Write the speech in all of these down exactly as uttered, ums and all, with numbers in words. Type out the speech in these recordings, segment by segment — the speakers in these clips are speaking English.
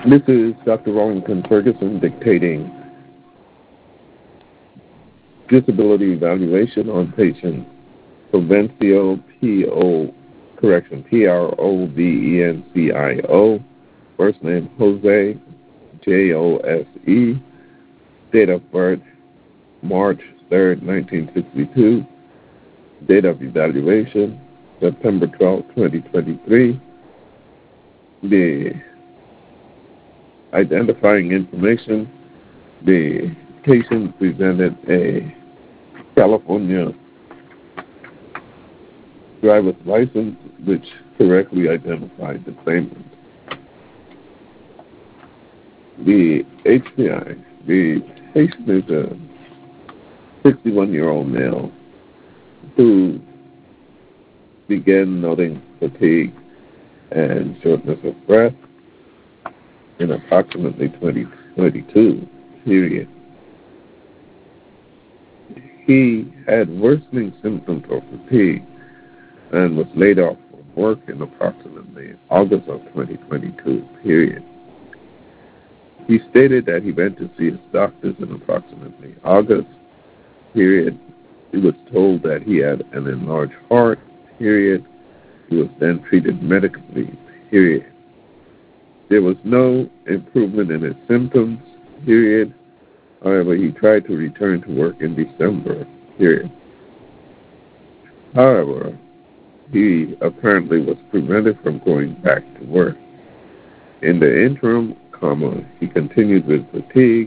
This is Doctor Wellington Ferguson dictating disability evaluation on patient Provencio P O correction P R O V E N C I O, first name Jose, J O S E, date of birth March third, nineteen sixty-two, date of evaluation September twelfth, twenty twenty-three. The identifying information: the patient presented a California driver's license which correctly identified the claimant. The H P I, the patient is a sixty-one-year-old male who began noting fatigue and shortness of breath in approximately twenty twenty-two period. He had worsening symptoms of fatigue and was laid off from work in approximately August of twenty twenty-two period. He stated that he went to see his doctors in approximately August period. He was told that he had an enlarged heart period. He was then treated medically period. There was no improvement in his symptoms period. However, he tried to return to work in December period. However, he apparently was prevented from going back to work. In the interim, comma, he continued with fatigue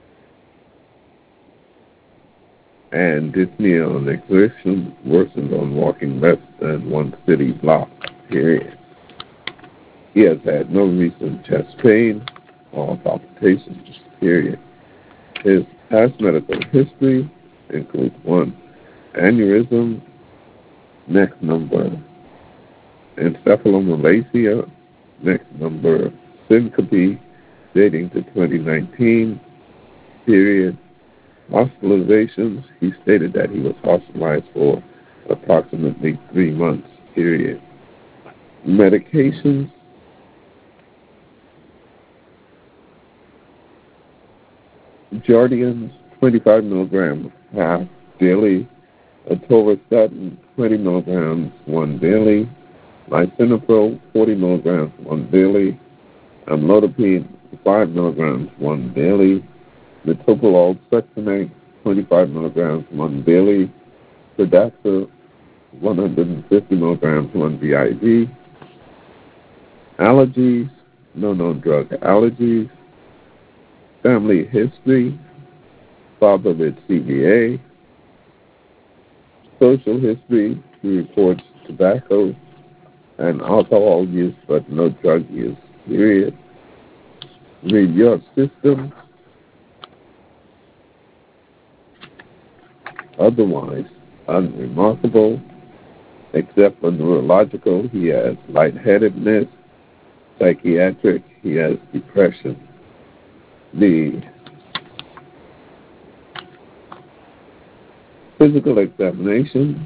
and dyspnea on exertion worsened on walking less than one city block period. He has had no recent chest pain or palpitations period. His past medical history includes one, aneurysm, next number, encephalomalacia, next number, syncope, dating to twenty nineteen, period. Hospitalizations, he stated that he was hospitalized for approximately three months, period. Medications, Jardians, twenty-five milligrams half daily, atorvastatin, twenty milligrams one daily, lisinopril, forty milligrams one daily, amlodipine, five milligrams one daily, metoprolol succinate, twenty-five milligrams one daily, Pradaxa, one hundred fifty milligrams one B I V. Allergies, no known drug allergies. Family history, father with C V A. Social history, he reports tobacco and alcohol use but no drug use, period. Review of systems, otherwise unremarkable, except for neurological. He has lightheadedness. Psychiatric, he has depression. The physical examination,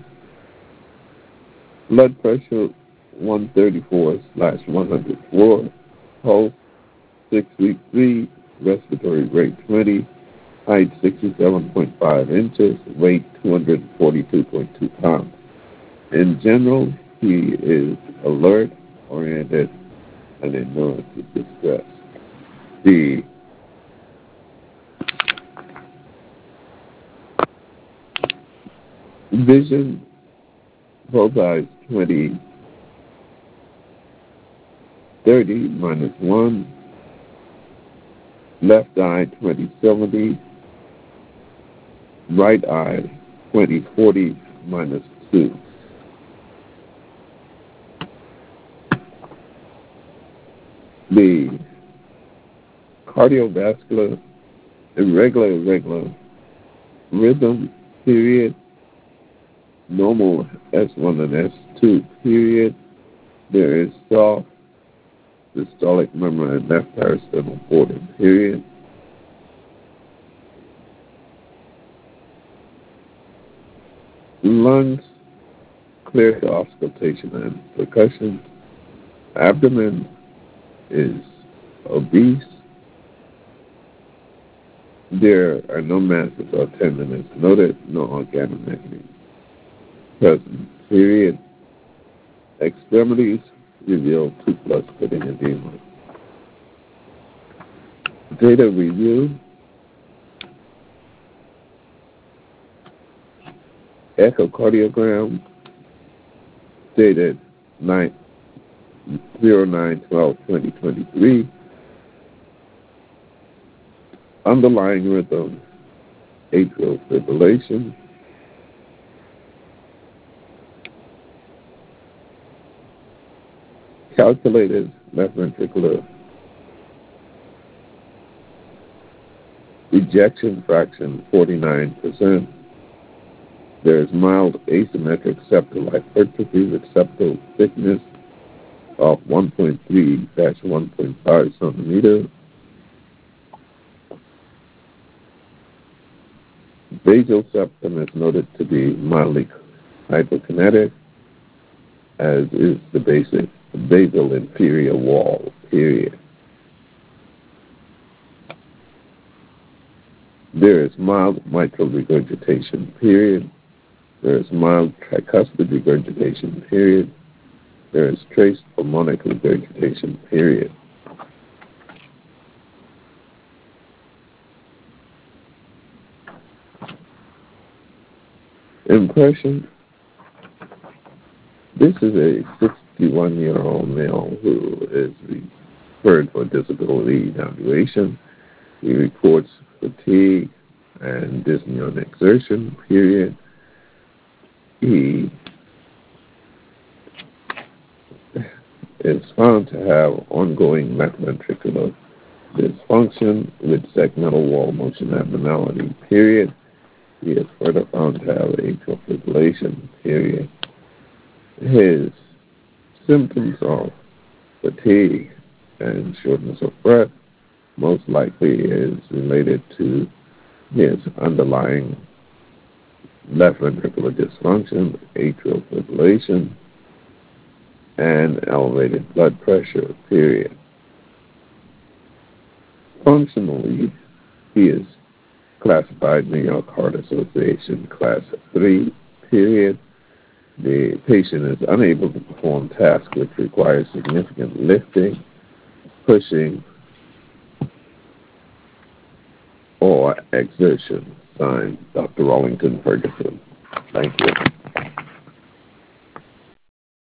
blood pressure one thirty-four slash one hundred four, pulse six week three, respiratory rate twenty, height sixty-seven point five inches, weight two hundred forty-two point two pounds. In general, he is alert, oriented, and in normative distress. The vision, both eyes twenty thirty minus one, left eye twenty seventy, right eye twenty forty minus two. The cardiovascular, irregular, irregular rhythm, period, normal S one and S two, period. There is soft systolic murmur and left parasternal border, period. Lungs, clear to auscultation and percussion. Abdomen is obese. There are no masses or tenderness noted, no organomegaly present. Period. Extremities reveal two plus fitting edema. Data review. Echocardiogram dated zero nine twelve twenty twenty-three. Underlying rhythm, atrial fibrillation. Calculated left ventricular ejection fraction, forty-nine percent. There is mild asymmetric septal hypertrophy with septal thickness of one point three to one point five centimeters. Basal septum is noted to be mildly hypokinetic, as is the basic basal inferior wall, period. There is mild mitral regurgitation, period. There is mild tricuspid regurgitation, period. There is trace pulmonic regurgitation, period. Impression. This is a sixty-one-year-old male who is referred for disability evaluation. He reports fatigue and dyspnea on exertion, period. He is found to have ongoing left ventricular dysfunction with segmental wall motion abnormality, period. He is further found to have atrial fibrillation, period. His symptoms of fatigue and shortness of breath most likely is related to his underlying left ventricular dysfunction, atrial fibrillation, and elevated blood pressure, period. Functionally, he is classified New York Heart Association Class three, period. The patient is unable to perform tasks which require significant lifting, pushing, or exertion. Signed, Doctor Rollington Ferguson. Thank you.